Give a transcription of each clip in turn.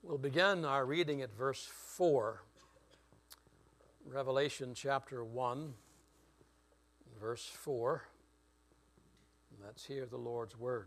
We'll begin our reading at verse 4, Revelation chapter 1, verse 4. And let's hear the Lord's word.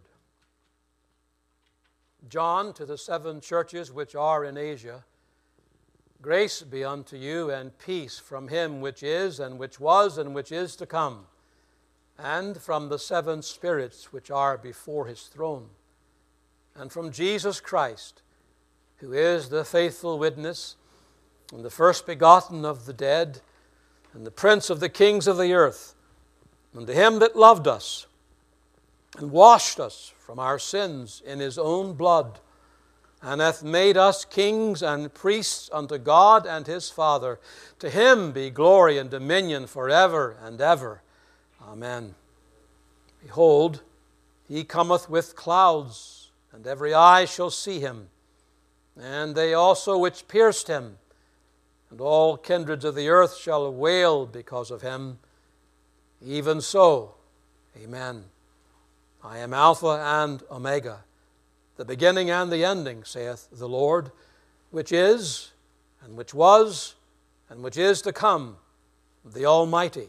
John, to the 7 churches which are in Asia, grace be unto you and peace from him which is, and which was, and which is to come, and from the 7 spirits which are before his throne, and from Jesus Christ, who is the faithful witness, and the first begotten of the dead, and the prince of the kings of the earth, and to him that loved us, and washed us from our sins in his own blood, and hath made us kings and priests unto God and his Father. To him be glory and dominion forever and ever. Amen. Behold, he cometh with clouds, and every eye shall see him, and they also which pierced him, and all kindreds of the earth shall wail because of him. Even so, amen. I am Alpha and Omega, the beginning and the ending, saith the Lord, which is, and which was, and which is to come, the Almighty.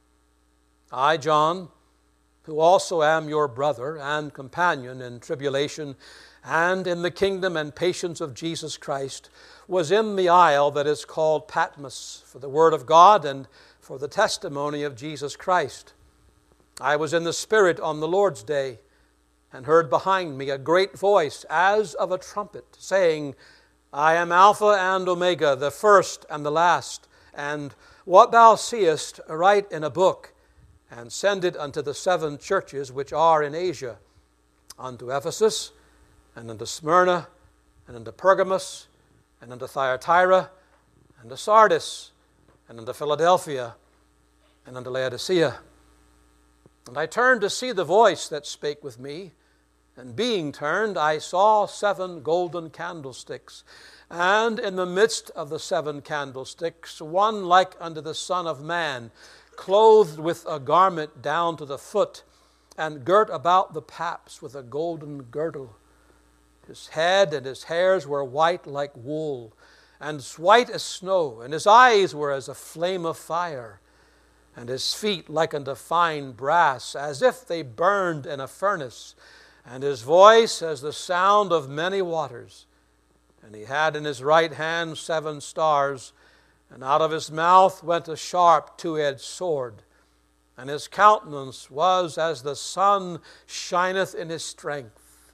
I, John, who also am your brother and companion in tribulation and in the kingdom and patience of Jesus Christ, was in the isle that is called Patmos for the word of God and for the testimony of Jesus Christ. I was in the Spirit on the Lord's day, and heard behind me a great voice as of a trumpet, saying, I am Alpha and Omega, the first and the last. And what thou seest, write in a book, and send it unto the 7 churches which are in Asia, unto Ephesus, and unto Smyrna, and unto Pergamos, and unto Thyatira, and unto Sardis, and unto Philadelphia, and unto Laodicea. And I turned to see the voice that spake with me, and being turned, I saw 7 golden candlesticks, and in the midst of the 7 candlesticks, one like unto the Son of Man, clothed with a garment down to the foot, and girt about the paps with a golden girdle. His head and his hairs were white like wool, and white as snow, and his eyes were as a flame of fire, and his feet like unto fine brass, as if they burned in a furnace, and his voice as the sound of many waters. And he had in his right hand 7 stars, and out of his mouth went a sharp 2-edged sword, and his countenance was as the sun shineth in his strength.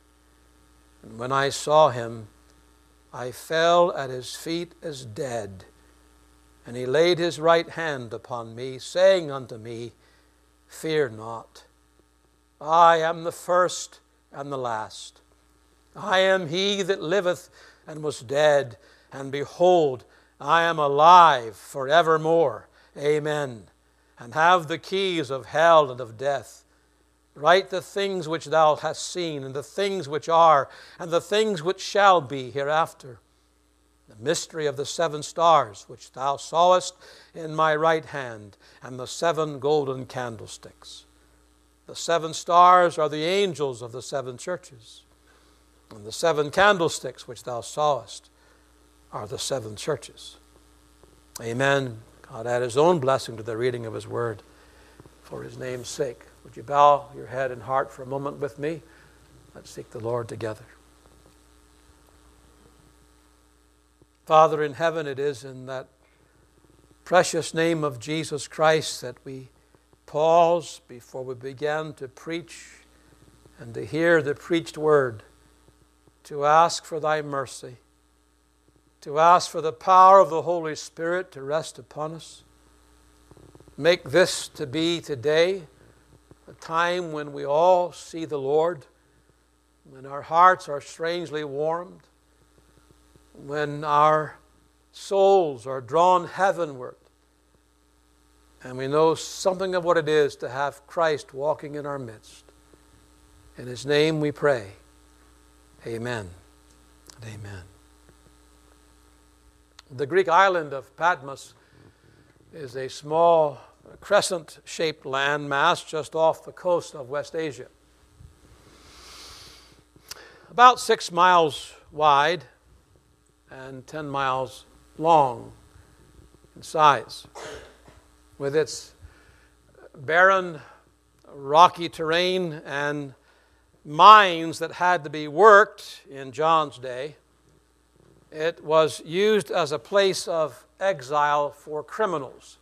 And when I saw him, I fell at his feet as dead. And he laid his right hand upon me, saying unto me, Fear not. I am the first and the last. I am he that liveth and was dead, and behold, I am alive forevermore. Amen. And have the keys of hell and of death. Write the things which thou hast seen, and the things which are, and the things which shall be hereafter. The mystery of the 7 stars which thou sawest in my right hand, and the 7 golden candlesticks. The 7 stars are the angels of the 7 churches, and the 7 candlesticks which thou sawest are the 7 churches. Amen. God add his own blessing to the reading of his word for his name's sake. Would you bow your head and heart for a moment with me? Let's seek the Lord together. Father in heaven, it is in that precious name of Jesus Christ that we pause before we begin to preach and to hear the preached word, to ask for thy mercy, to ask for the power of the Holy Spirit to rest upon us. Make this to be today a time when we all see the Lord, when our hearts are strangely warmed, when our souls are drawn heavenward, and we know something of what it is to have Christ walking in our midst. In his name we pray. Amen and amen. The Greek island of Patmos is a small crescent-shaped landmass just off the coast of West Asia. About 6 miles wide and 10 miles long in size, with its barren, rocky terrain and mines that had to be worked in John's day. It was used as a place of exile for criminals.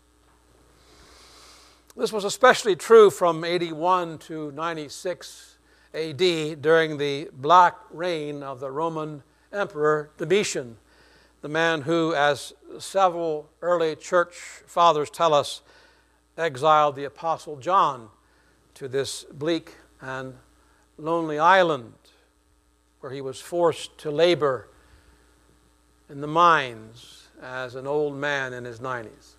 This was especially true from 81 to 96 AD during the black reign of the Roman Emperor Domitian, the man who, as several early church fathers tell us, exiled the Apostle John to this bleak and lonely island where he was forced to labor in the mines as an old man in his 90s.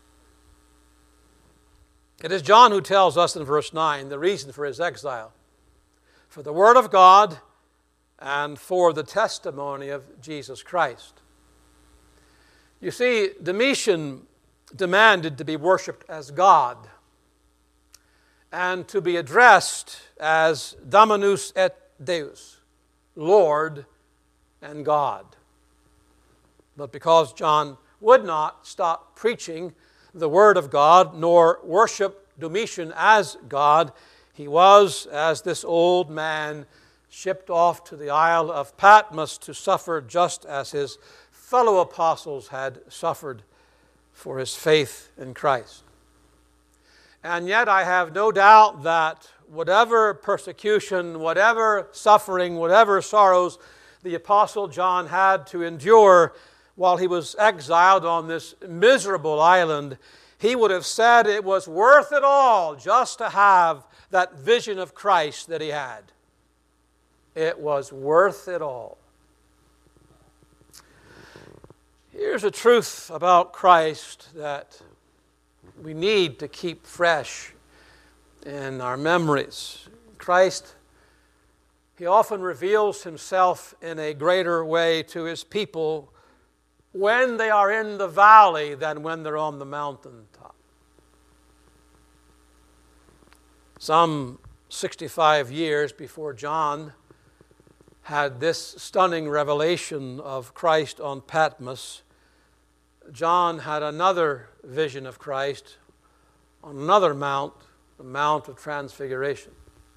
It is John who tells us in verse 9 the reason for his exile: for the word of God and for the testimony of Jesus Christ. You see, Domitian demanded to be worshipped as God and to be addressed as Dominus et Deus, Lord and God. But because John would not stop preaching the Word of God, nor worship Domitian as God, he was, as this old man, shipped off to the Isle of Patmos to suffer just as his fellow apostles had suffered for his faith in Christ. And yet I have no doubt that whatever persecution, whatever suffering, whatever sorrows the Apostle John had to endure while he was exiled on this miserable island, he would have said it was worth it all just to have that vision of Christ that he had. It was worth it all. Here's a truth about Christ that we need to keep fresh in our memories. Christ, he often reveals himself in a greater way to his people when they are in the valley than when they're on the mountaintop. Some 65 years before John had this stunning revelation of Christ on Patmos, John had another vision of Christ on another mount, the Mount of Transfiguration.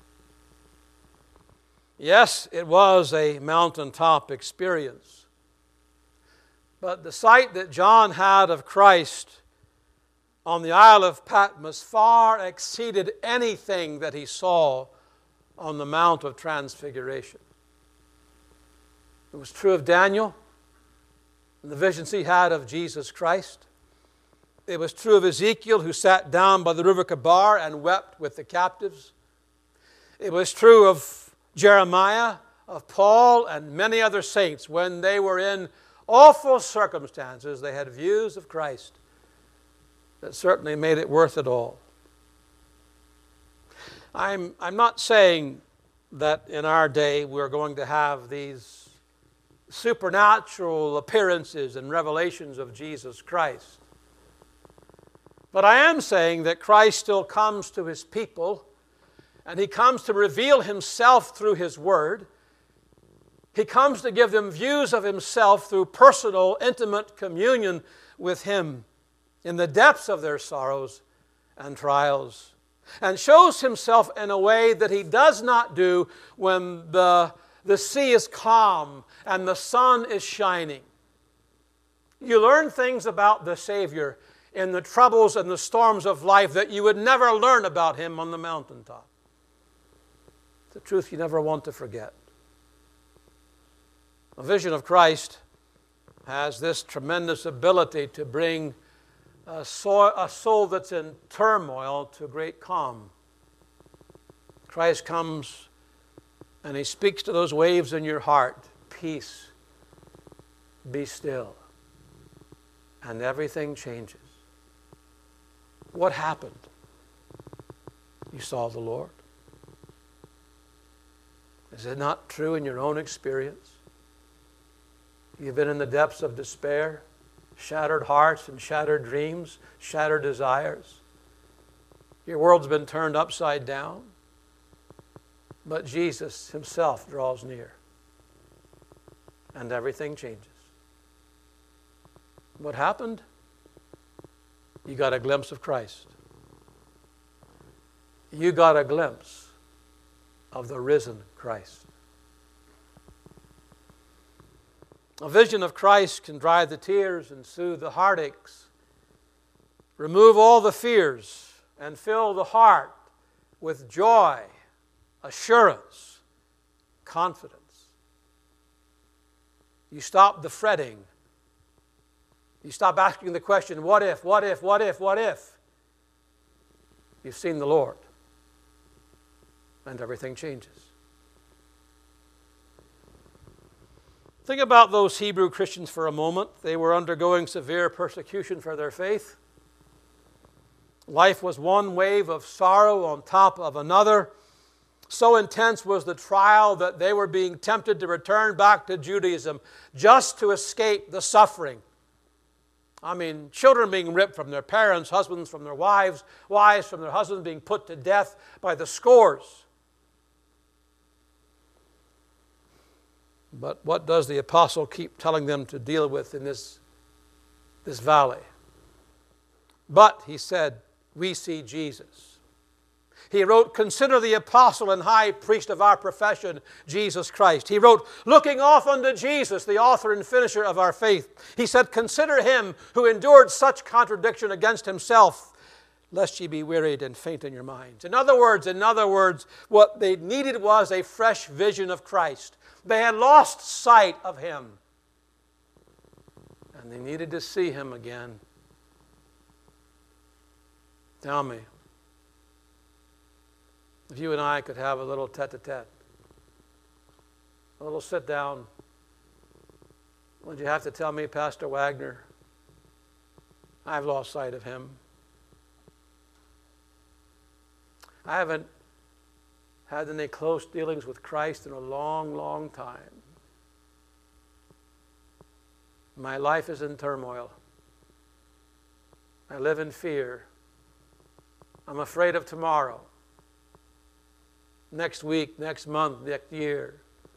Yes, it was a mountaintop experience. But the sight that John had of Christ on the Isle of Patmos far exceeded anything that he saw on the Mount of Transfiguration. It was true of Daniel and the visions he had of Jesus Christ. It was true of Ezekiel, who sat down by the river Kebar and wept with the captives. It was true of Jeremiah, of Paul, and many other saints. When they were in awful circumstances, they had views of Christ that certainly made it worth it all. I'm not saying that in our day we're going to have these supernatural appearances and revelations of Jesus Christ. But I am saying that Christ still comes to his people, and he comes to reveal himself through his word. He comes to give them views of himself through personal, intimate communion with him in the depths of their sorrows and trials, and shows himself in a way that he does not do when the sea is calm and the sun is shining. You learn things about the Savior in the troubles and the storms of life that you would never learn about him on the mountaintop. It's a truth you never want to forget. A vision of Christ has this tremendous ability to bring a soul that's in turmoil to great calm. Christ comes and he speaks to those waves in your heart. Peace, be still. And everything changes. What happened? You saw the Lord. Is it not true in your own experience? You've been in the depths of despair, shattered hearts and shattered dreams, shattered desires. Your world's been turned upside down. But Jesus himself draws near. And everything changes. What happened? You got a glimpse of Christ. You got a glimpse of the risen Christ. A vision of Christ can dry the tears and soothe the heartaches, remove all the fears, and fill the heart with joy, assurance, confidence. You stop the fretting. You stop asking the question, what if, what if, what if, what if? You've seen the Lord, and everything changes. Think about those Hebrew Christians for a moment. They were undergoing severe persecution for their faith. Life was one wave of sorrow on top of another. So intense was the trial that they were being tempted to return back to Judaism just to escape the suffering. I mean, children being ripped from their parents, husbands from their wives, wives from their husbands being put to death by the scores. But what does the apostle keep telling them to deal with in this valley? But, he said, we see Jesus. He wrote, consider the apostle and high priest of our profession, Jesus Christ. He wrote, looking off unto Jesus, the author and finisher of our faith. He said, consider him who endured such contradiction against himself, lest ye be wearied and faint in your minds. In other words, what they needed was a fresh vision of Christ. They had lost sight of him, and they needed to see him again. Tell me, if you and I could have a little tete-a-tete, a little sit-down, would you have to tell me, Pastor Wagner, I've lost sight of him. I haven't had any close dealings with Christ in a long, long time. My life is in turmoil. I live in fear. I'm afraid of tomorrow, next week, next month, next year.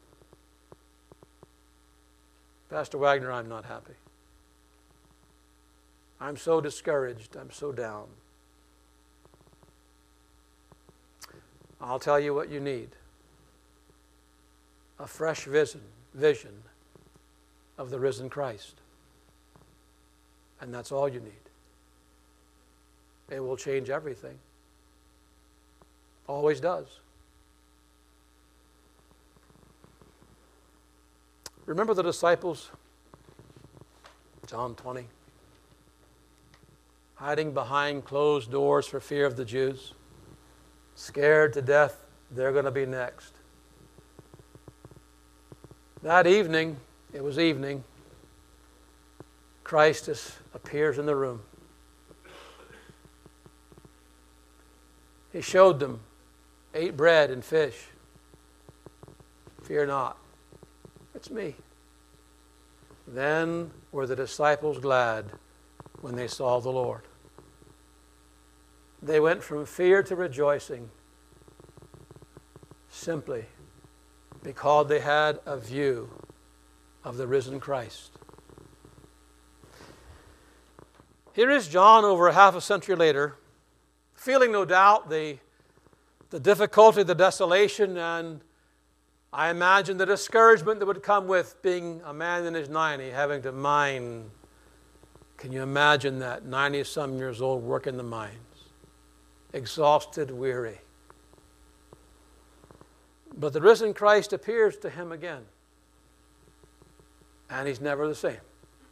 Pastor Wagner, I'm not happy. I'm so discouraged. I'm so down. I'll tell you what you need. A fresh vision of the risen Christ. And that's all you need. It will change everything. Always does. Remember the disciples? John 20. Hiding behind closed doors for fear of the Jews. Scared to death, they're going to be next. That evening, it was evening, Christ appears in the room. He showed them, ate bread and fish. Fear not, it's me. Then were the disciples glad when they saw the Lord. They went from fear to rejoicing simply because they had a view of the risen Christ. Here is John over half a century later, feeling no doubt the difficulty, the desolation, and I imagine the discouragement that would come with being a man in his 90s, having to mine. Can you imagine that? 90-some years old, working the mines. Exhausted, weary. But the risen Christ appears to him again. And he's never the same.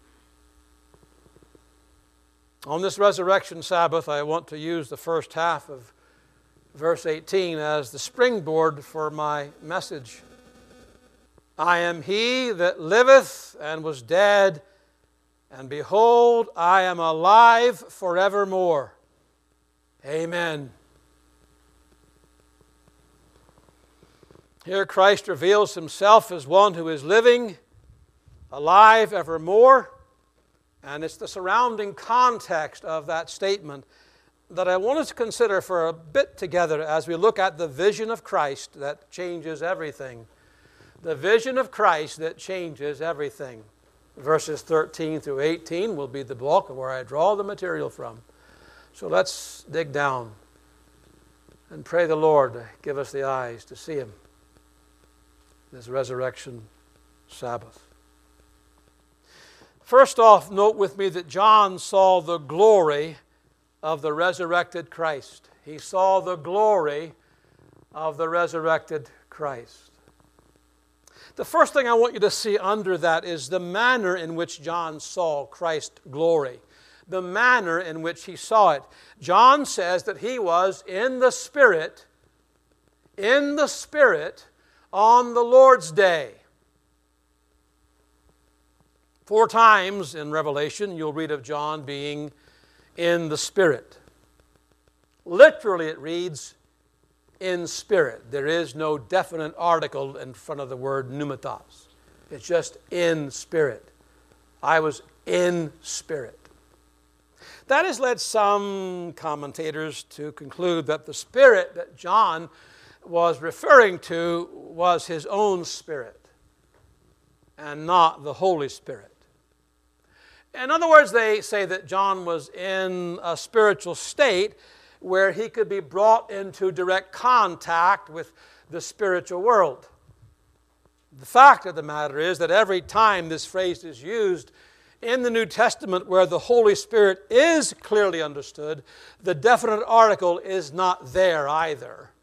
On this resurrection Sabbath, I want to use the first half of verse 18 as the springboard for my message. I am he that liveth and was dead, and behold, I am alive forevermore. Amen. Here Christ reveals himself as one who is living, alive evermore, and it's the surrounding context of that statement that I want us to consider for a bit together as we look at the vision of Christ that changes everything. The vision of Christ that changes everything. Verses 13 through 18 will be the bulk of where I draw the material from. So let's dig down and pray the Lord to give us the eyes to see Him this resurrection Sabbath. First off, note with me that John saw the glory of the resurrected Christ. He saw the glory of the resurrected Christ. The first thing I want you to see under that is the manner in which John saw Christ's glory. The manner in which he saw it. John says that he was in the Spirit on the Lord's day. 4 times in Revelation you'll read of John being in the Spirit. Literally it reads, in spirit. There is no definite article in front of the word pneumatos. It's just in spirit. I was in spirit. That has led some commentators to conclude that the Spirit that John was referring to was his own spirit and not the Holy Spirit. In other words, they say that John was in a spiritual state where he could be brought into direct contact with the spiritual world. The fact of the matter is that every time this phrase is used in the New Testament where the Holy Spirit is clearly understood, the definite article is not there either.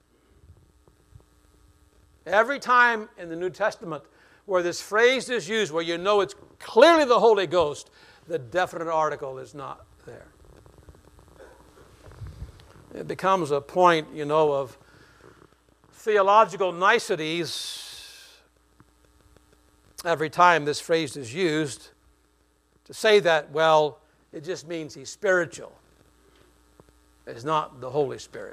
Every time in the New Testament where this phrase is used, where you know it's clearly the Holy Ghost, the definite article is not there. It becomes a point, of theological niceties every time this phrase is used to say that, well, it just means he's spiritual. It's not the Holy Spirit.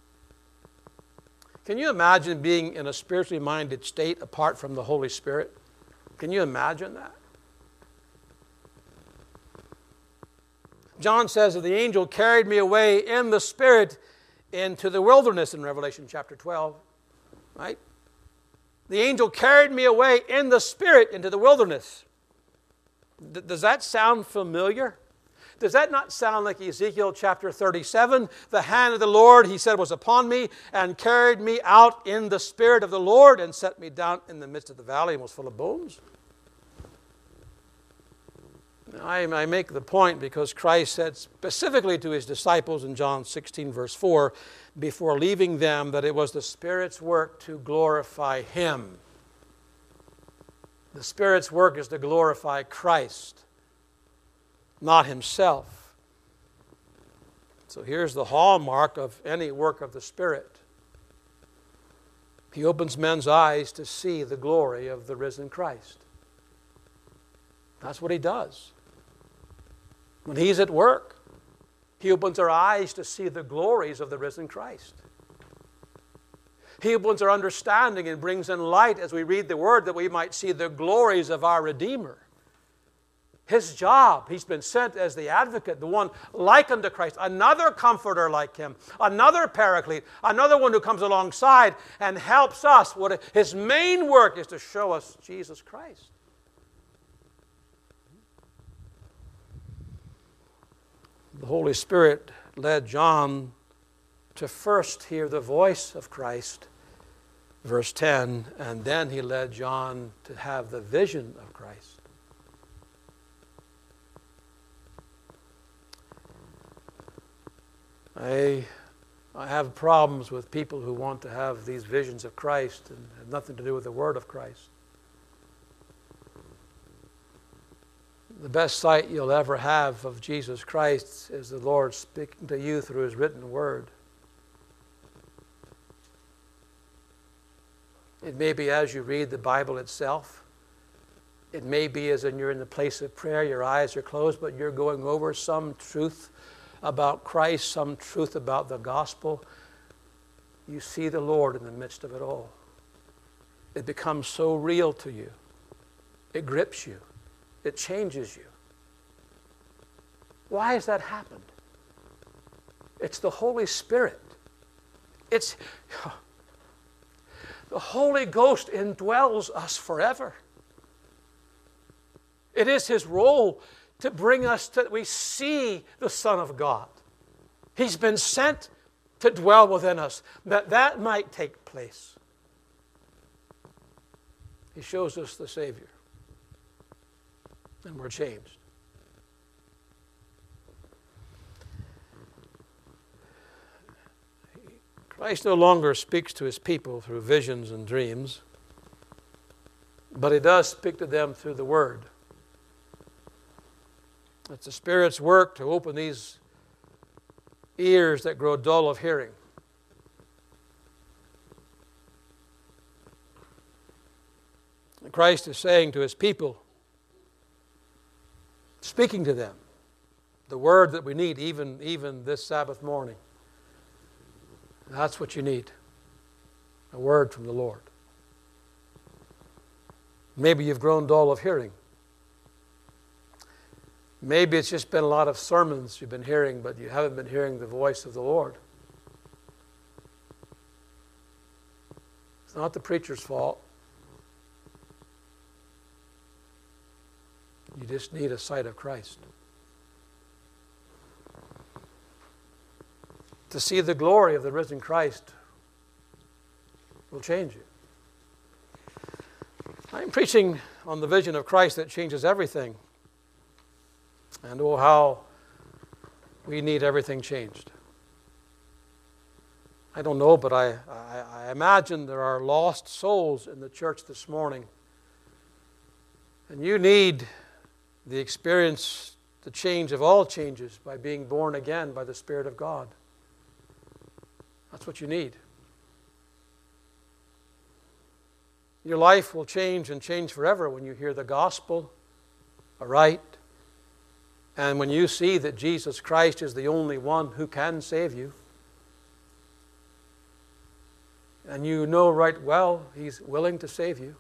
Can you imagine being in a spiritually minded state apart from the Holy Spirit? Can you imagine that? John says that the angel carried me away in the Spirit into the wilderness in Revelation chapter 12. Right? The angel carried me away in the Spirit into the wilderness. Does that sound familiar? Does that not sound like Ezekiel chapter 37? The hand of the Lord, he said, was upon me and carried me out in the Spirit of the Lord and set me down in the midst of the valley and was full of bones. I make the point because Christ said specifically to his disciples in John 16 verse 4, before leaving them, that it was the Spirit's work to glorify Him. The Spirit's work is to glorify Christ, not Himself. So here's the hallmark of any work of the Spirit. He opens men's eyes to see the glory of the risen Christ. That's what He does. When He's at work, He opens our eyes to see the glories of the risen Christ. He opens our understanding and brings in light as we read the Word that we might see the glories of our Redeemer. His job, He's been sent as the advocate, the one like unto Christ, another comforter like Him, another paraclete, another one who comes alongside and helps us. His main work is to show us Jesus Christ. The Holy Spirit led John to first hear the voice of Christ, verse 10, and then He led John to have the vision of Christ. I have problems with people who want to have these visions of Christ and have nothing to do with the Word of Christ. The best sight you'll ever have of Jesus Christ is the Lord speaking to you through His written Word. It may be as you read the Bible itself. It may be as you're in the place of prayer, your eyes are closed, but you're going over some truth about Christ, some truth about the gospel. You see the Lord in the midst of it all. It becomes so real to you. It grips you. It changes you. Why has that happened? It's the Holy Spirit. It's the Holy Ghost indwells us forever. It is His role to bring us to, we see the Son of God. He's been sent to dwell within us, that that might take place. He shows us the Savior, and we're changed. Christ no longer speaks to His people through visions and dreams, but He does speak to them through the Word. It's the Spirit's work to open these ears that grow dull of hearing. And Christ is saying to His people, speaking to them, the word that we need even this Sabbath morning. That's what you need, a word from the Lord. Maybe you've grown dull of hearing. Maybe it's just been a lot of sermons you've been hearing, but you haven't been hearing the voice of the Lord. It's not the preacher's fault. You just need a sight of Christ. To see the glory of the risen Christ will change you. I'm preaching on the vision of Christ that changes everything. And oh, how we need everything changed. I don't know, but I imagine there are lost souls in the church this morning. And you need the experience, the change of all changes by being born again by the Spirit of God. That's what you need. Your life will change and change forever when you hear the gospel aright, and when you see that Jesus Christ is the only one who can save you. And you know right well He's willing to save you.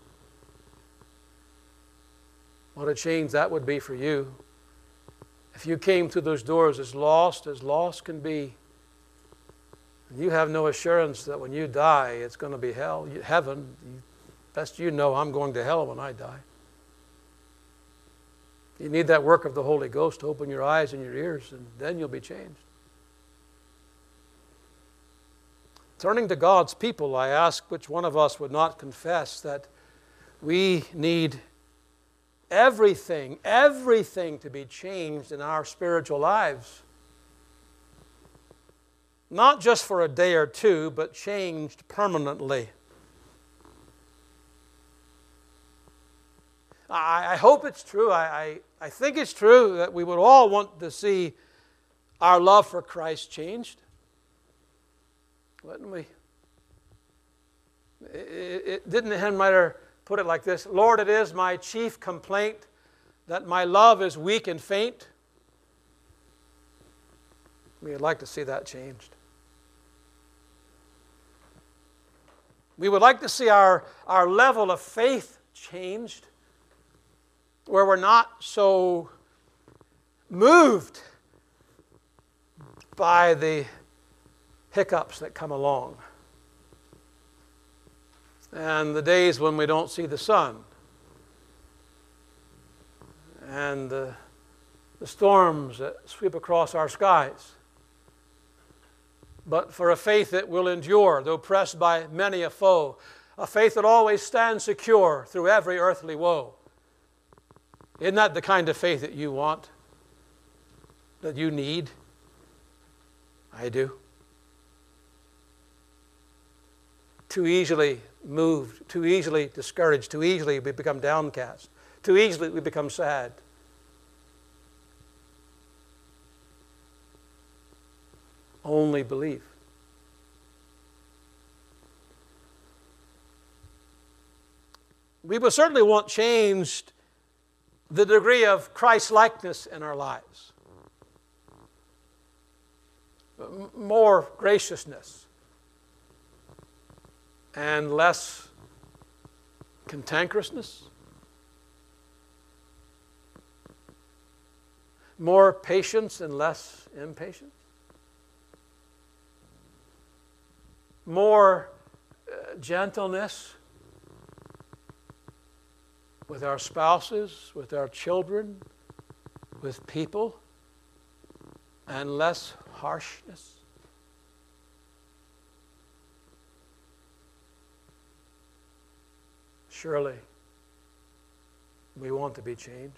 What a change that would be for you if you came through those doors as lost can be. And you have no assurance that when you die it's going to be hell, heaven. Best you know, I'm going to hell when I die. You need that work of the Holy Ghost to open your eyes and your ears, and then you'll be changed. Turning to God's people, I ask which one of us would not confess that we need everything to be changed in our spiritual lives. Not just for a day or two, but changed permanently. I hope it's true. I think it's true that we would all want to see our love for Christ changed. Wouldn't we? Didn't the hymn writer put it like this? Lord, it is my chief complaint that my love is weak and faint. We'd like to see that changed. We would like to see our level of faith changed, where we're not so moved by the hiccups that come along and the days when we don't see the sun and the storms that sweep across our skies. But for a faith that will endure, though pressed by many a foe, a faith that always stands secure through every earthly woe. Isn't that the kind of faith that you want? That you need? I do. Too easily moved, too easily discouraged, too easily we become downcast, too easily we become sad. Only believe. We will certainly want changed the degree of Christ-likeness in our lives. More graciousness and less cantankerousness. More patience and less impatience. More gentleness with our spouses, with our children, with people, and less harshness? Surely, we want to be changed.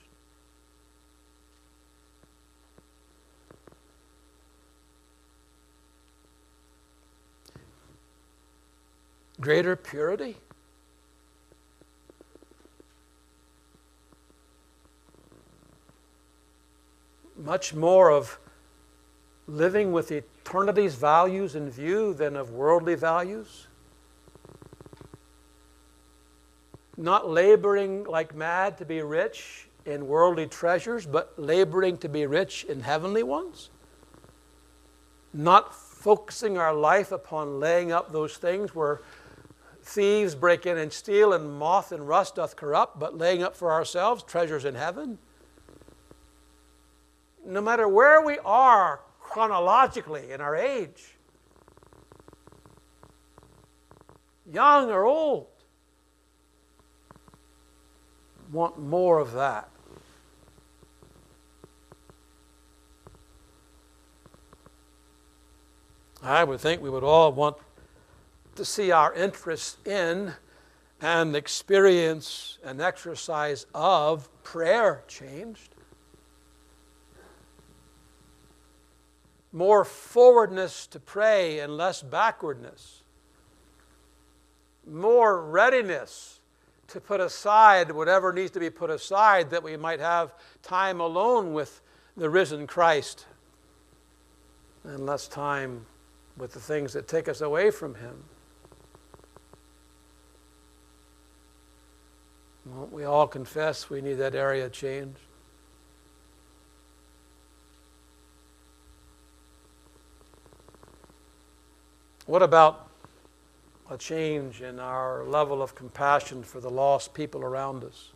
Greater purity? Much more of living with eternity's values in view than of worldly values? Not laboring like mad to be rich in worldly treasures, but laboring to be rich in heavenly ones? Not focusing our life upon laying up those things where thieves break in and steal, and moth and rust doth corrupt, but laying up for ourselves treasures in heaven? No matter where we are chronologically in our age, young or old, want more of that. I would think we would all want to see our interest in and experience and exercise of prayer changed. More forwardness to pray and less backwardness. More readiness to put aside whatever needs to be put aside, that we might have time alone with the risen Christ, and less time with the things that take us away from Him. Won't we all confess we need that area changed? What about a change in our level of compassion for the lost people around us?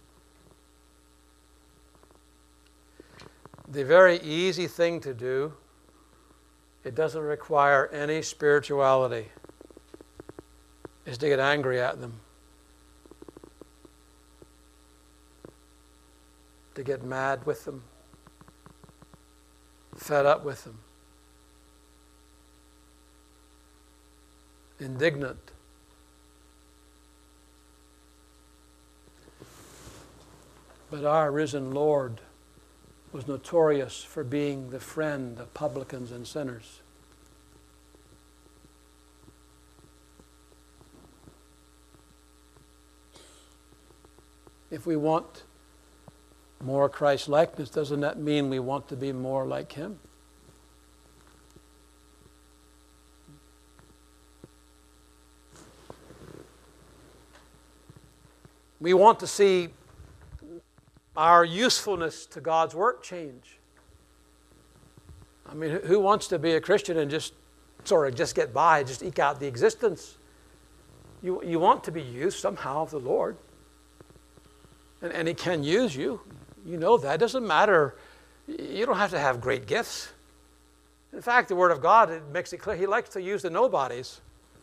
The very easy thing to do, it doesn't require any spirituality, is to get angry at them, to get mad with them, fed up with them, indignant. But our risen Lord was notorious for being the friend of publicans and sinners. If we want more Christ-likeness, doesn't that mean we want to be more like Him? We want to see our usefulness to God's work change. I mean, who wants to be a Christian and just get by, just eke out the existence? You want to be used somehow of the Lord. And He can use you. You know that. It doesn't matter. You don't have to have great gifts. In fact, the Word of God, it makes it clear He likes to use the nobodies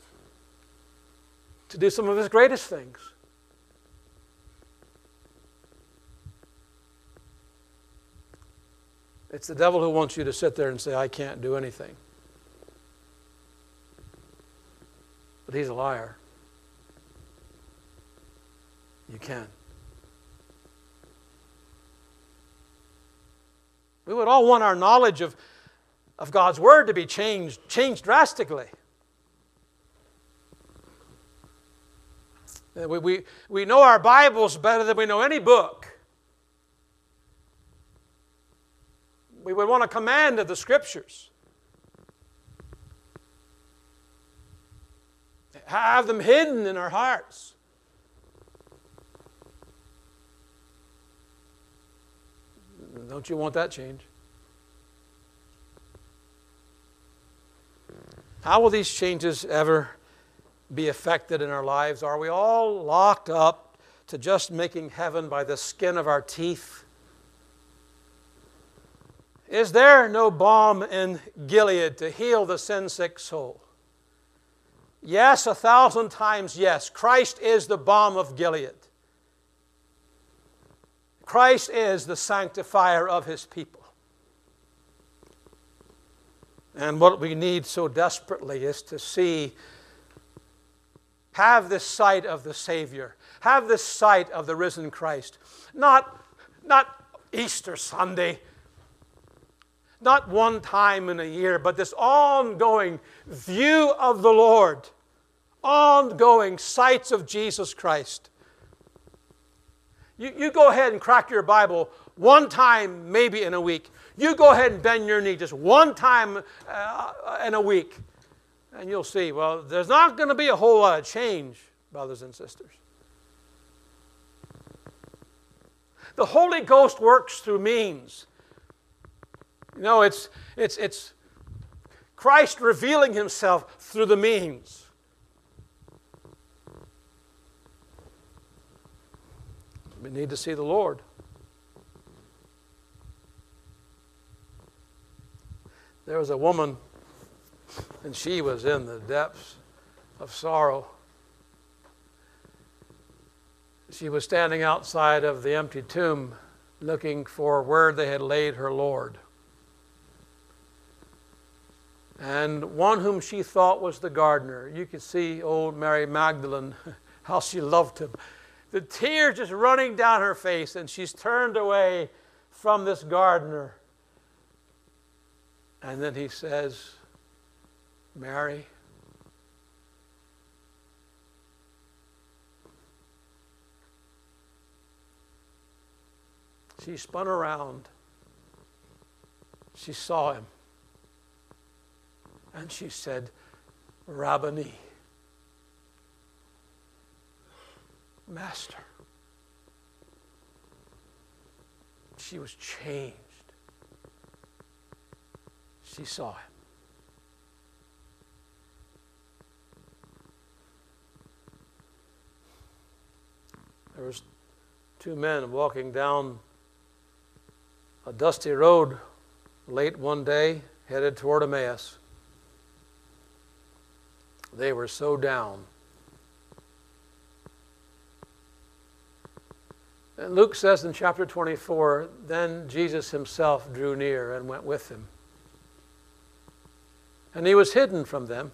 to do some of His greatest things. It's the devil who wants you to sit there and say, I can't do anything. But he's a liar. You can. We would all want our knowledge of God's Word to be changed drastically. We know our Bibles better than we know any book. We would want a command of the Scriptures. Have them hidden in our hearts. Don't you want that change? How will these changes ever be effected in our lives? Are we all locked up to just making heaven by the skin of our teeth? Is there no balm in Gilead to heal the sin-sick soul? Yes, 1,000 times yes. Christ is the balm of Gilead. Christ is the sanctifier of His people. And what we need so desperately is to have this sight of the Savior, have this sight of the risen Christ. Not Easter Sunday, not one time in a year, but this ongoing view of the Lord, ongoing sights of Jesus Christ. You go ahead and crack your Bible one time maybe in a week. You go ahead and bend your knee just one time in a week, and you'll see, well, there's not going to be a whole lot of change, brothers and sisters. The Holy Ghost works through means. You know, it's Christ revealing Himself through the means. We need to see the Lord. There was a woman, and she was in the depths of sorrow. She was standing outside of the empty tomb looking for where they had laid her Lord. And one whom she thought was the gardener. You could see old Mary Magdalene, how she loved him. The tears just running down her face, and she's turned away from this gardener. And then he says, Mary. She spun around. She saw him. And she said, Rabboni, Master. She was changed. She saw him. There was two men walking down a dusty road late one day, headed toward Emmaus. They were so down. And Luke says in chapter 24, then Jesus Himself drew near and went with them. And He was hidden from them.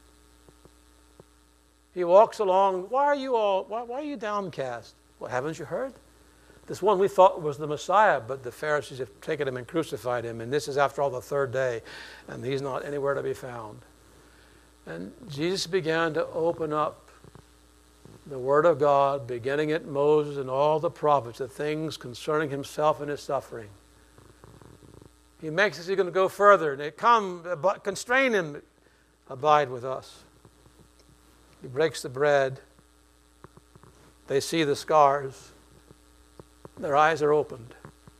He walks along. Why are you downcast? Well, haven't you heard? This one we thought was the Messiah, but the Pharisees have taken Him and crucified Him. And this is after all the third day, and He's not anywhere to be found. And Jesus began to open up the Word of God, beginning at Moses and all the prophets, the things concerning Himself and His suffering. He makes us, He's going to go further. And they come, constrain Him, abide with us. He breaks the bread. They see the scars. Their eyes are opened.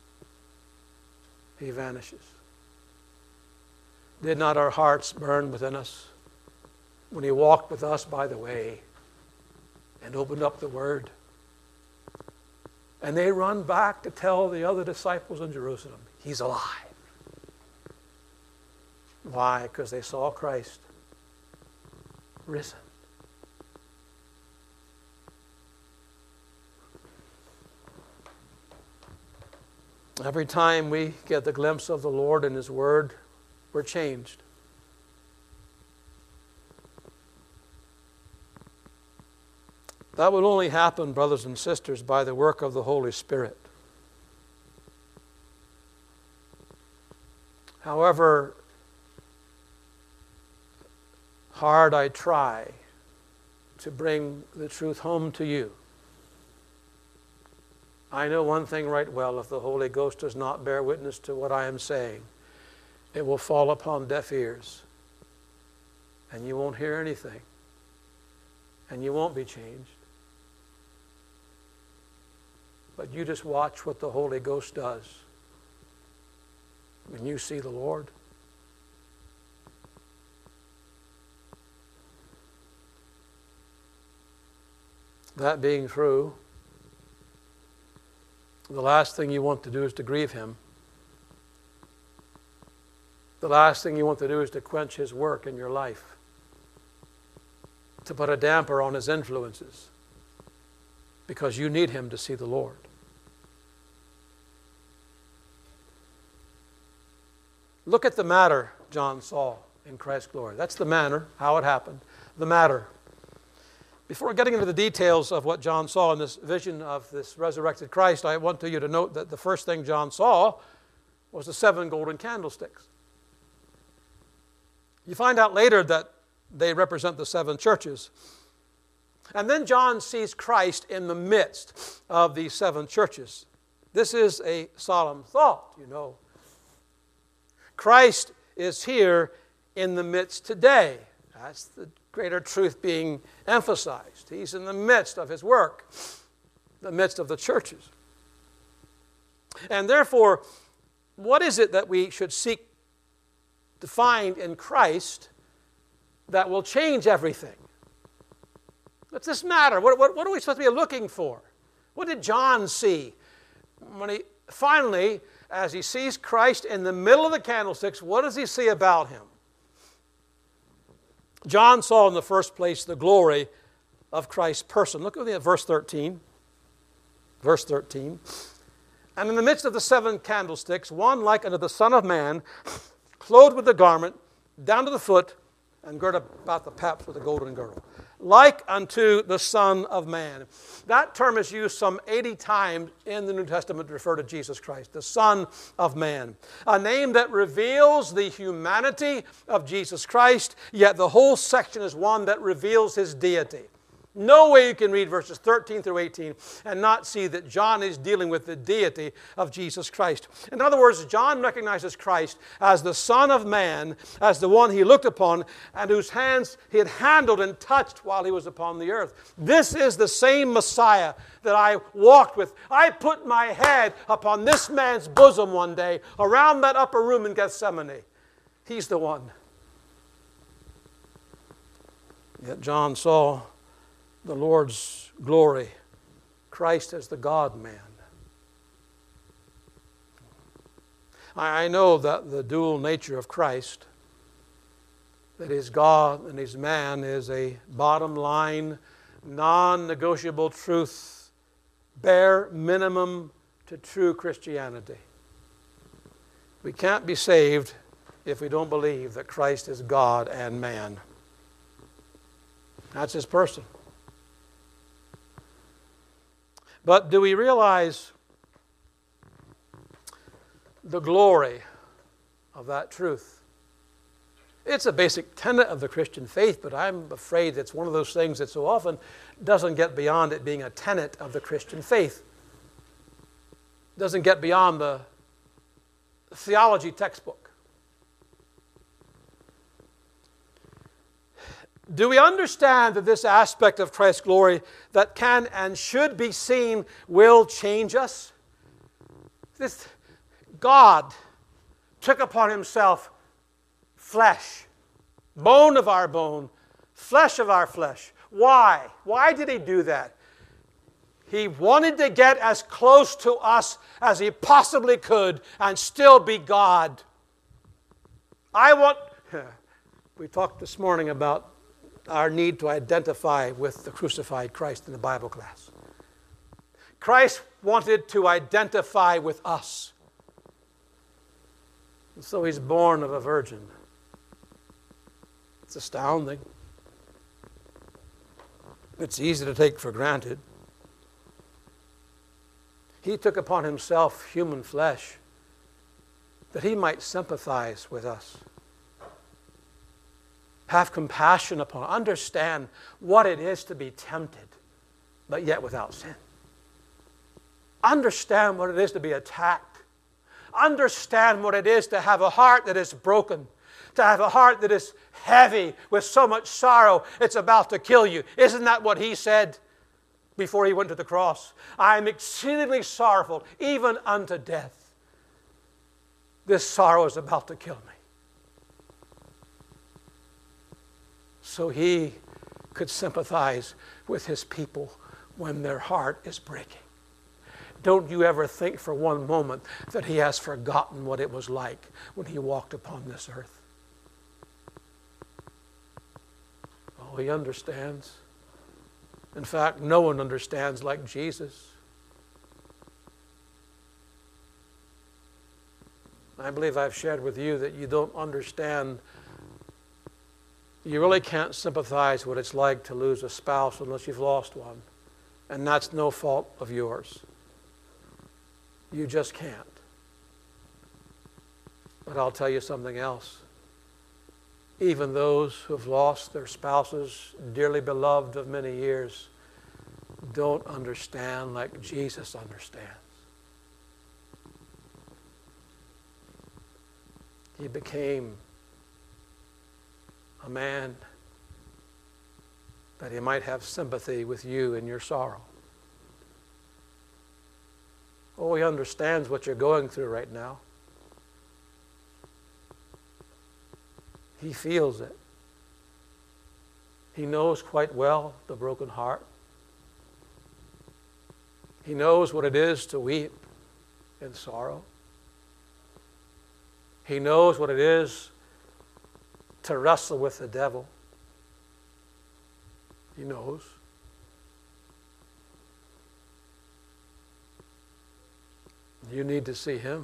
He vanishes. Did not our hearts burn within us when He walked with us by the way and opened up the Word? And they run back to tell the other disciples in Jerusalem, He's alive. Why? Because they saw Christ risen. Every time we get the glimpse of the Lord and His Word, we're changed. That would only happen, brothers and sisters, by the work of the Holy Spirit. However hard I try to bring the truth home to you, I know one thing right well: if the Holy Ghost does not bear witness to what I am saying, it will fall upon deaf ears, and you won't hear anything, and you won't be changed. But you just watch what the Holy Ghost does when you see the Lord. That being true, the last thing you want to do is to grieve Him. The last thing you want to do is to quench His work in your life, to put a damper on His influences, because you need Him to see the Lord. Look at the matter John saw in Christ's glory. That's the manner, how it happened. The matter. Before getting into the details of what John saw in this vision of this resurrected Christ, I want you to note that the first thing John saw was the 7 golden candlesticks. You find out later that they represent the 7 churches. And then John sees Christ in the midst of these 7 churches. This is a solemn thought, you know. Christ is here in the midst today. That's the greater truth being emphasized. He's in the midst of his work, the midst of the churches. And therefore, what is it that we should seek to find in Christ that will change everything? What's this matter? What are we supposed to be looking for? What did John see? When he finally, as he sees Christ in the middle of the candlesticks, what does he see about him? John saw in the first place the glory of Christ's person. Look at verse 13. Verse 13. And in the midst of the 7 candlesticks, one like unto the Son of Man, clothed with the garment, down to the foot, and girt about the paps with a golden girdle. Like unto the Son of Man. That term is used some 80 times in the New Testament to refer to Jesus Christ, the Son of Man. A name that reveals the humanity of Jesus Christ, yet the whole section is one that reveals his deity. No way you can read verses 13 through 18 and not see that John is dealing with the deity of Jesus Christ. In other words, John recognizes Christ as the Son of Man, as the one he looked upon and whose hands he had handled and touched while he was upon the earth. This is the same Messiah that I walked with. I put my head upon this man's bosom one day around that upper room in Gethsemane. He's the one. Yet John saw the Lord's glory, Christ as the God-man. I know that the dual nature of Christ, that He's God and He's man, is a bottom line, non-negotiable truth, bare minimum to true Christianity. We can't be saved if we don't believe that Christ is God and man. That's His person. But do we realize the glory of that truth? It's a basic tenet of the Christian faith, but I'm afraid it's one of those things that so often doesn't get beyond it being a tenet of the Christian faith. Doesn't get beyond the theology textbook. Do we understand that this aspect of Christ's glory that can and should be seen will change us? This God took upon Himself flesh, bone of our bone, flesh of our flesh. Why? Why did He do that? He wanted to get as close to us as He possibly could and still be God. We talked this morning about our need to identify with the crucified Christ in the Bible class. Christ wanted to identify with us. And so He's born of a virgin. It's astounding. It's easy to take for granted. He took upon Himself human flesh that He might sympathize with us. Have compassion upon, understand what it is to be tempted, but yet without sin. Understand what it is to be attacked. Understand what it is to have a heart that is broken, to have a heart that is heavy with so much sorrow it's about to kill you. Isn't that what He said before He went to the cross? I am exceedingly sorrowful, even unto death. This sorrow is about to kill me. So He could sympathize with His people when their heart is breaking. Don't you ever think for one moment that He has forgotten what it was like when He walked upon this earth. Oh, He understands. In fact, no one understands like Jesus. I believe I've shared with you that you don't understand. You really can't sympathize what it's like to lose a spouse unless you've lost one. And that's no fault of yours. You just can't. But I'll tell you something else. Even those who have lost their spouses, dearly beloved of many years, don't understand like Jesus understands. He became a man that he might have sympathy with you in your sorrow. Oh, he understands what you're going through right now. He feels it. He knows quite well the broken heart. He knows what it is to weep in sorrow. He knows what it is to wrestle with the devil. He knows. You need to see him,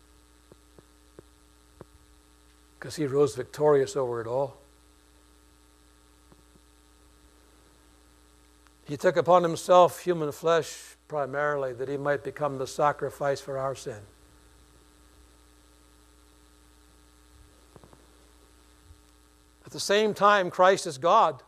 because he rose victorious over it all. He took upon himself human flesh primarily that he might become the sacrifice for our sin. At the same time, Christ is God.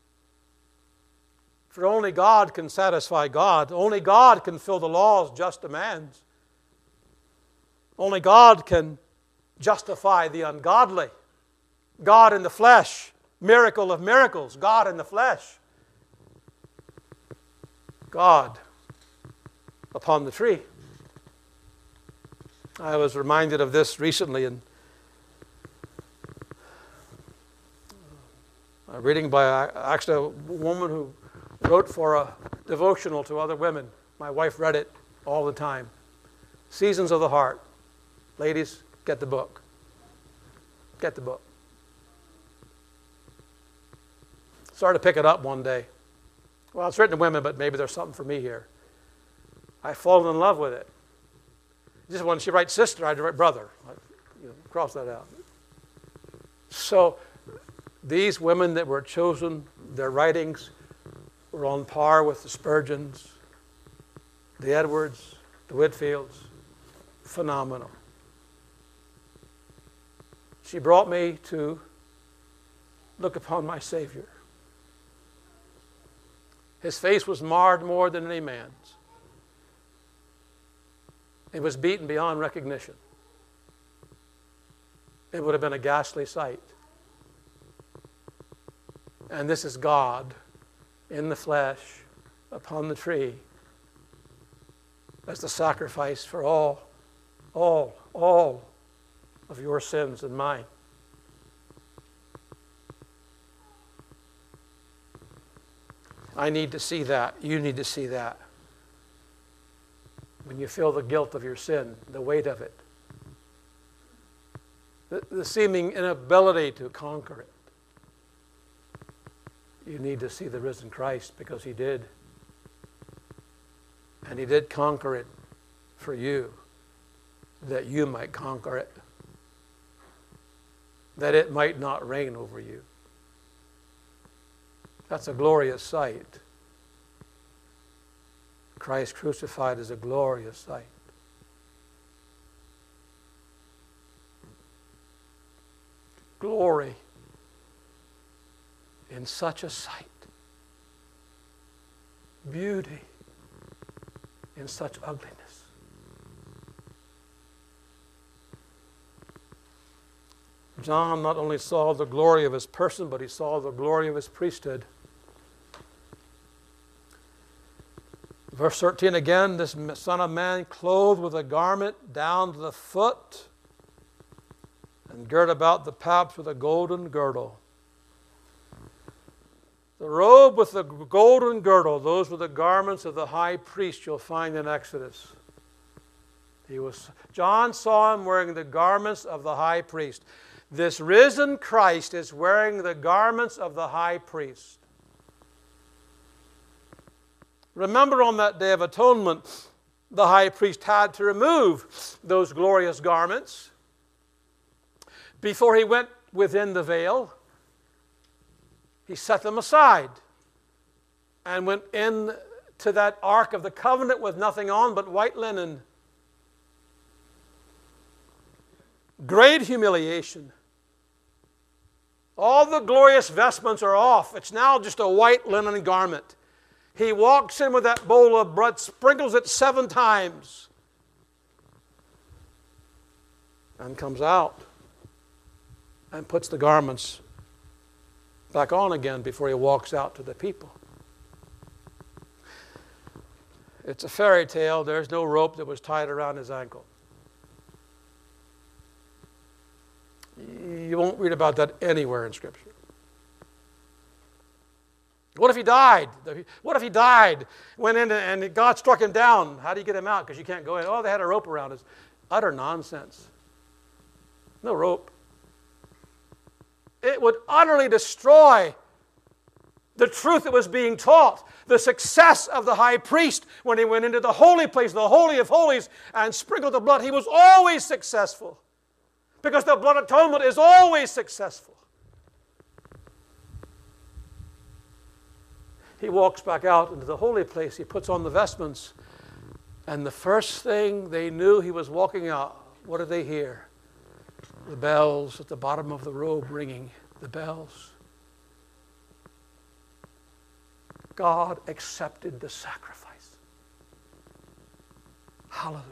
For only God can satisfy God. Only God can fill the law's just demands. Only God can justify the ungodly. God in the flesh. Miracle of miracles. God in the flesh. God upon the tree. I was reminded of this recently in a reading by actually a woman who wrote for a devotional to other women. My wife read it all the time. Seasons of the Heart. Ladies, get the book. Get the book. Started to pick it up one day. Well, it's written to women, but maybe there's something for me here. I've fallen in love with it. Just when she writes sister, I'd write brother. Cross that out. So these women that were chosen, their writings were on par with the Spurgeons, the Edwards, the Whitfields. Phenomenal. She brought me to look upon my Savior. His face was marred more than any man's. It was beaten beyond recognition. It would have been a ghastly sight. And this is God in the flesh upon the tree as the sacrifice for all of your sins and mine. I need to see that. You need to see that. When you feel the guilt of your sin, the weight of it, the seeming inability to conquer it, you need to see the risen Christ, because he did. And he did conquer it for you, that you might conquer it, that it might not reign over you. That's a glorious sight. Christ crucified is a glorious sight. Glory in such a sight. Beauty in such ugliness. John not only saw the glory of his person, but he saw the glory of his priesthood. Verse 13 again, this Son of Man clothed with a garment down to the foot and girt about the paps with a golden girdle. The robe with the golden girdle, those were the garments of the high priest you'll find in Exodus. John saw him wearing the garments of the high priest. This risen Christ is wearing the garments of the high priest. Remember, on that Day of Atonement, the high priest had to remove those glorious garments before he went within the veil, he set them aside and went in to that Ark of the Covenant with nothing on but white linen. Great humiliation. All the glorious vestments are off. It's now just a white linen garment. He walks in with that bowl of blood, sprinkles it 7 times, and comes out and puts the garments back on again before he walks out to the people. It's a fairy tale. There's no rope that was tied around his ankle. You won't read about that anywhere in Scripture. What if he died? What if he died, went in and God struck him down? How do you get him out? Because you can't go in. Oh, they had a rope around us. Utter nonsense. No rope. It would utterly destroy the truth that was being taught. The success of the high priest when he went into the holy place, the Holy of Holies, and sprinkled the blood. He was always successful. Because the blood atonement is always successful. He walks back out into the holy place. He puts on the vestments. And the first thing they knew he was walking out, what did they hear? The bells at the bottom of the robe ringing. The bells. God accepted the sacrifice. Hallelujah.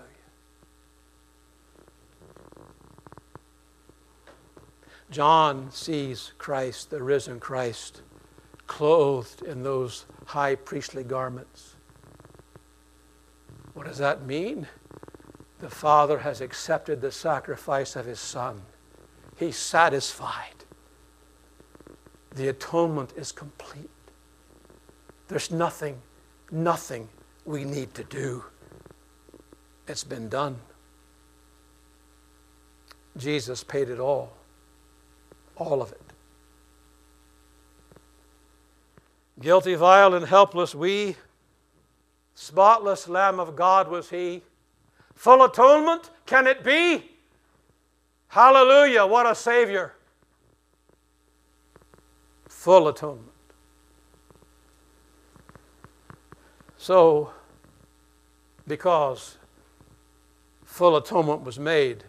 John sees Christ, the risen Christ, clothed in those high priestly garments. What does that mean? The Father has accepted the sacrifice of His Son. He's satisfied. The atonement is complete. There's nothing we need to do. It's been done. Jesus paid it all. All of it. Guilty, vile, and helpless we. Spotless Lamb of God was He. Full atonement, can it be? Hallelujah, what a Savior. Full atonement. So, because full atonement was made,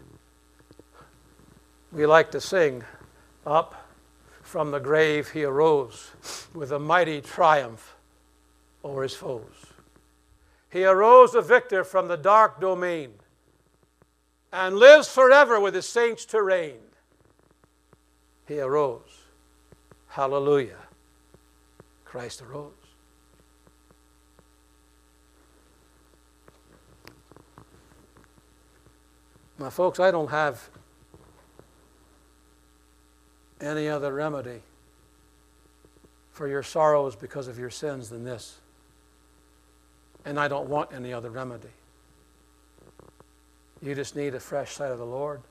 we like to sing, up from the grave He arose with a mighty triumph over His foes. He arose a victor from the dark domain and lives forever with His saints to reign. He arose. Hallelujah. Christ arose. Now, folks, I don't have any other remedy for your sorrows because of your sins than this. And I don't want any other remedy. You just need a fresh sight of the Lord.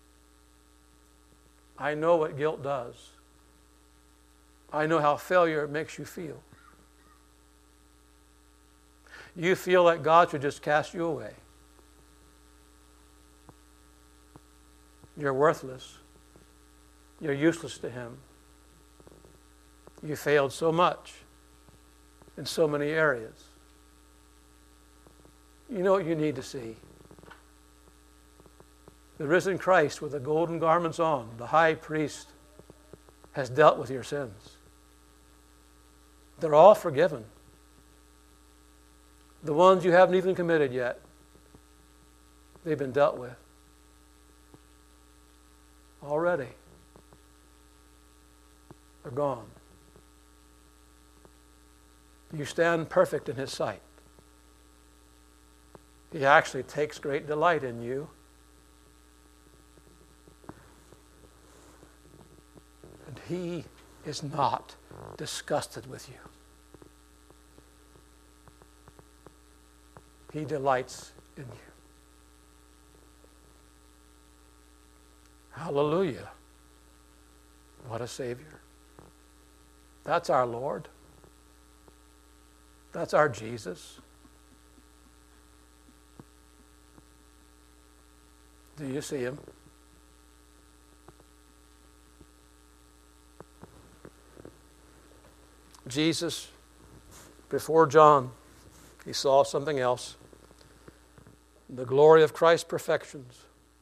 I know what guilt does. I know how failure makes you feel. You feel like God should just cast you away. You're worthless. You're useless to Him. You failed so much in so many areas. You know what you need to see? The risen Christ with the golden garments on, the high priest, has dealt with your sins. They're all forgiven. The ones you haven't even committed yet, they've been dealt with. Already. They're gone. You stand perfect in His sight. He actually takes great delight in you. And He is not disgusted with you. He delights in you. Hallelujah. What a Savior. That's our Lord. That's our Jesus. Do you see Him? Jesus, before John, he saw something else. The glory of Christ's perfections.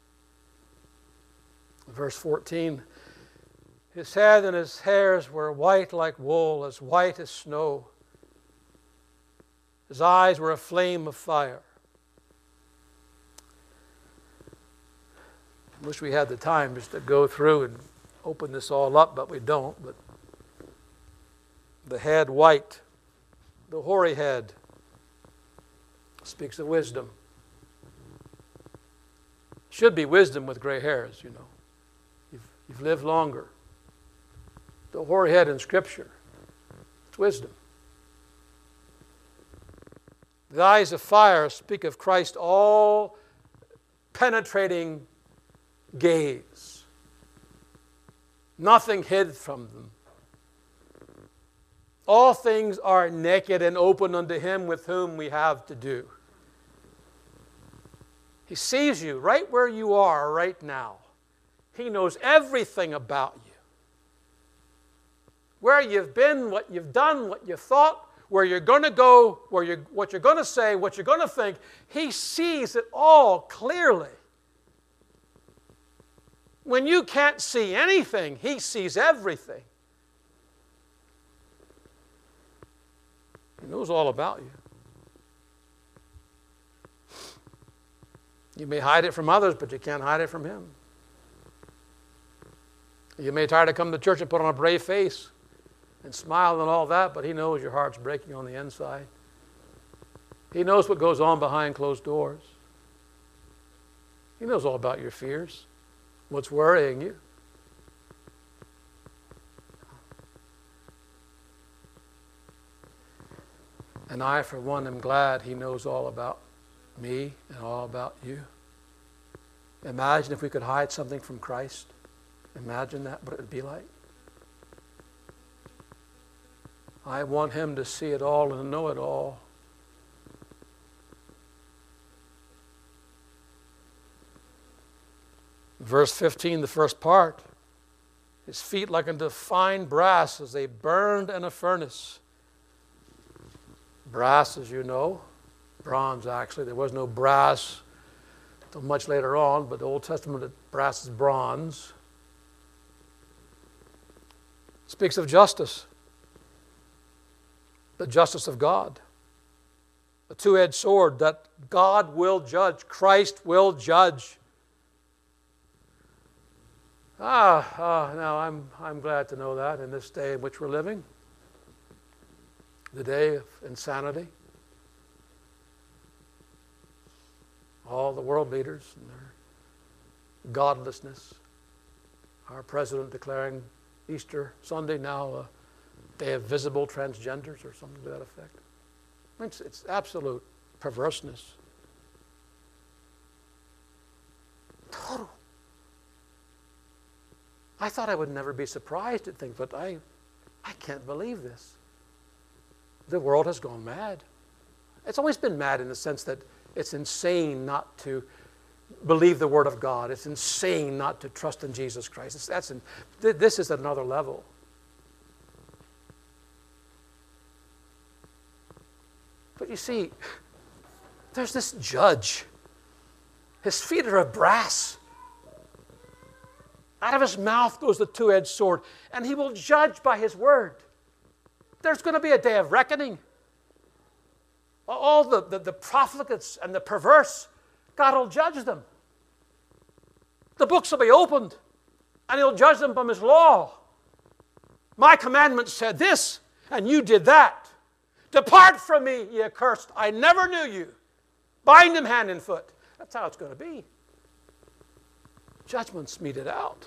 Verse 14, his head and his hairs were white like wool, as white as snow. His eyes were a flame of fire. I wish we had the time just to go through and open this all up, but we don't. But the head white, the hoary head, speaks of wisdom. Should be wisdom with gray hairs, you know. You've lived longer. The hoary head in Scripture, it's wisdom. The eyes of fire speak of Christ's all-penetrating gaze. Nothing hid from them. All things are naked and open unto him with whom we have to do. He sees you right where you are right now. He knows everything about you. Where you've been, what you've done, what you've thought, where you're going to go, what you're going to say, what you're going to think. He sees it all clearly. When you can't see anything, he sees everything. He knows all about you. You may hide it from others, but you can't hide it from him. You may try to come to church and put on a brave face and smile and all that, but he knows your heart's breaking on the inside. He knows what goes on behind closed doors. He knows all about your fears, what's worrying you. And I, for one, am glad he knows all about me and all about you. Imagine if we could hide something from Christ. Imagine that, what it would be like. I want him to see it all and know it all. Verse 15, the first part. His feet like unto fine brass as they burned in a furnace. Brass, as you know, bronze actually. There was no brass until much later on, but the Old Testament, brass is bronze. Speaks of justice. The justice of God. A two-edged sword that God will judge. Christ will judge. Now I'm glad to know that in this day in which we're living. The day of insanity. All the world leaders and their godlessness. Our president declaring Easter Sunday now a day of visible transgenders or something to that effect. I mean, it's absolute perverseness. Total. I thought I would never be surprised at things, but I can't believe this. The world has gone mad. It's always been mad in the sense that it's insane not to believe the Word of God. It's insane not to trust in Jesus Christ. This is another level. But you see, there's this judge. His feet are of brass. Out of his mouth goes the two-edged sword, and he will judge by his word. There's going to be a day of reckoning. All the profligates and the perverse, God will judge them. The books will be opened, and he'll judge them from his law. My commandment said this, and you did that. Depart from me, ye accursed. I never knew you. Bind them hand and foot. That's how it's going to be. Judgment's meted out.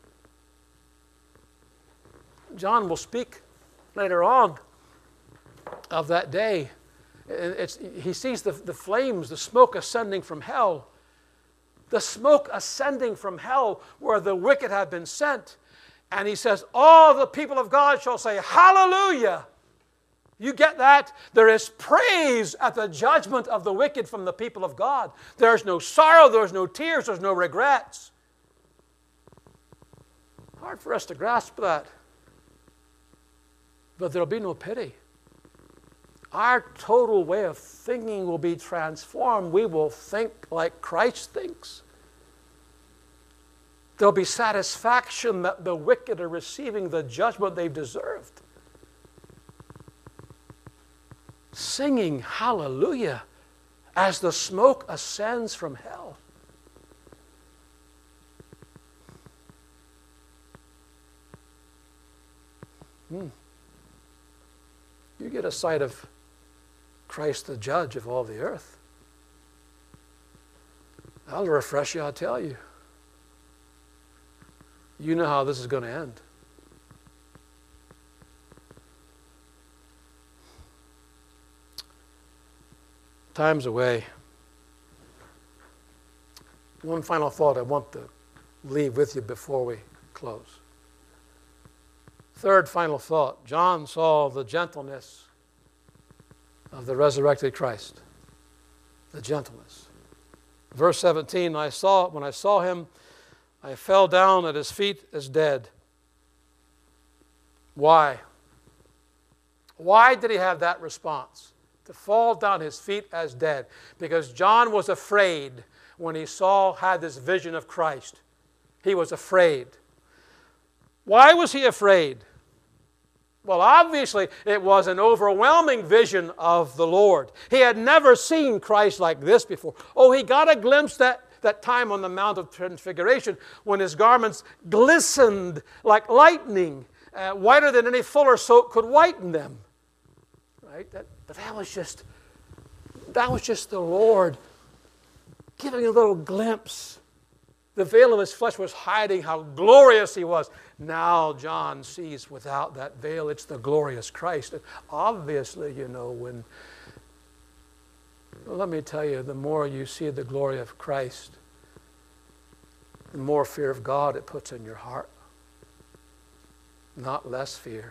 John will speak later on of that day. He sees the flames, the smoke ascending from hell. The smoke ascending from hell where the wicked have been sent. And he says, all the people of God shall say, hallelujah. You get that? There is praise at the judgment of the wicked from the people of God. There's no sorrow, there's no tears, there's no regrets. Hard for us to grasp that. but there'll be no pity. Our total way of thinking will be transformed. We will think like Christ thinks. There'll be satisfaction that the wicked are receiving the judgment they've deserved. Singing hallelujah as the smoke ascends from hell. You get a sight of Christ the judge of all the earth. That'll refresh you, I'll tell you. You know how this is going to end. Time's away. One final thought I want to leave with you before we close. Third final thought. John saw the gentleness of the resurrected Christ. The gentleness. Verse 17, when I saw him, I fell down at his feet as dead. Why? Why did he have that response? To fall down his feet as dead. Because John was afraid when he had this vision of Christ. He was afraid. Why was he afraid? Well, obviously, it was an overwhelming vision of the Lord. He had never seen Christ like this before. Oh, he got a glimpse that time on the Mount of Transfiguration when his garments glistened like lightning, whiter than any fuller soap could whiten them. Right? But that was just the Lord giving a little glimpse. The veil of his flesh was hiding how glorious he was. Now John sees without that veil, it's the glorious Christ. And obviously, let me tell you, the more you see the glory of Christ, the more fear of God it puts in your heart. Not less fear.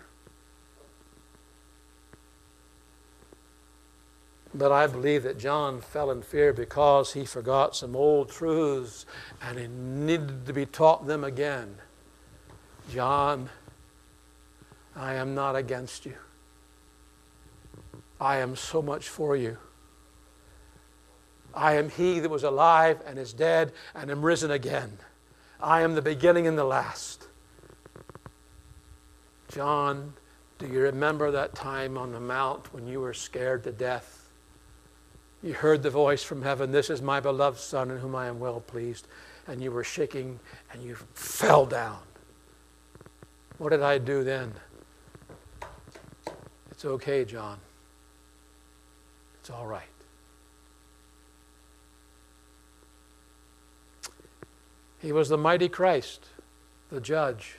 But I believe that John fell in fear because he forgot some old truths and he needed to be taught them again. John, I am not against you. I am so much for you. I am he that was alive and is dead and am risen again. I am the beginning and the last. John, do you remember that time on the mount when you were scared to death? You heard the voice from heaven, "This is my beloved Son in whom I am well pleased." And you were shaking and you fell down. What did I do then? It's okay, John. It's all right. He was the mighty Christ, the judge.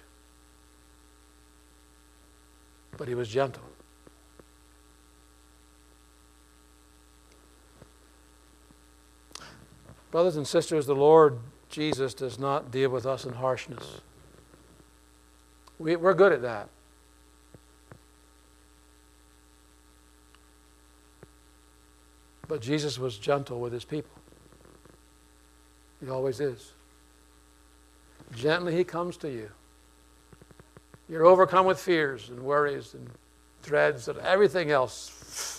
But he was gentle. Brothers and sisters, the Lord Jesus does not deal with us in harshness. We're good at that. But Jesus was gentle with his people. He always is. Gently he comes to you. You're overcome with fears and worries and dreads and everything else.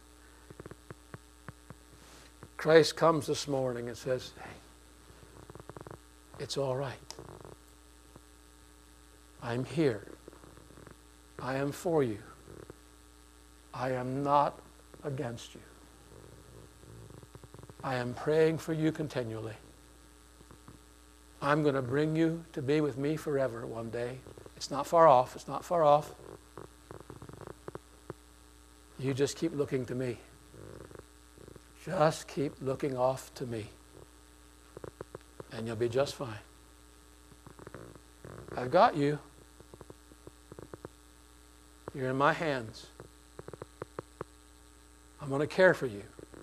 Christ comes this morning and says, "Hey, it's all right. I'm here. I am for you. I am not against you. I am praying for you continually. I'm going to bring you to be with me forever one day. It's not far off. It's not far off. You just keep looking to me. Just keep looking off to me. And you'll be just fine. I've got you. You're in my hands. I'm going to care for you.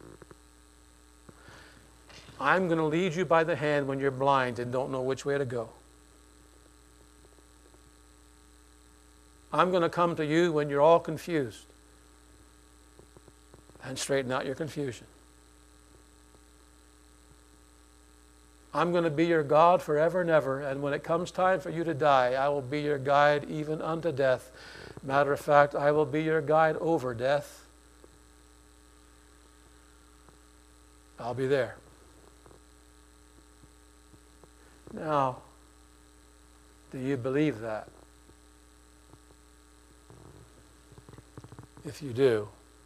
I'm going to lead you by the hand when you're blind and don't know which way to go. I'm going to come to you when you're all confused and straighten out your confusion. I'm going to be your God forever and ever, and when it comes time for you to die, I will be your guide even unto death. Matter of fact, I will be your guide over death. I'll be there. Now, do you believe that? If you do,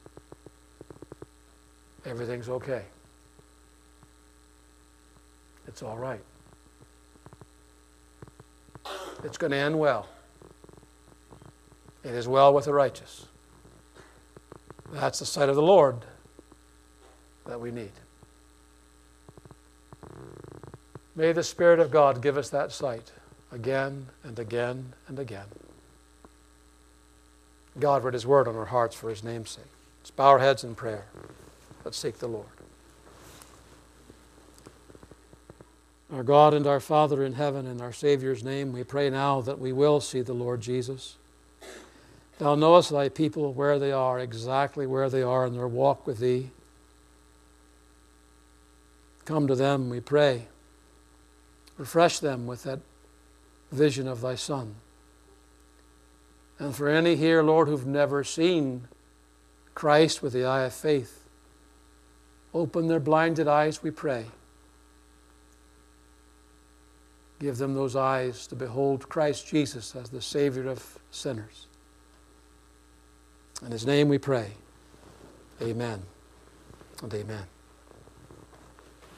everything's okay. It's all right. It's going to end well. It is well with the righteous. That's the sight of the Lord that we need. May the Spirit of God give us that sight again and again and again. God write His word on our hearts for His name's sake. Let's bow our heads in prayer. Let's seek the Lord. Our God and our Father in heaven, in our Savior's name, we pray now that we will see the Lord Jesus. Thou knowest thy people where they are, exactly where they are in their walk with thee. Come to them, we pray. Refresh them with that vision of thy Son. And for any here, Lord, who've never seen Christ with the eye of faith, open their blinded eyes, we pray. Give them those eyes to behold Christ Jesus as the Savior of sinners. In His name we pray. Amen and amen.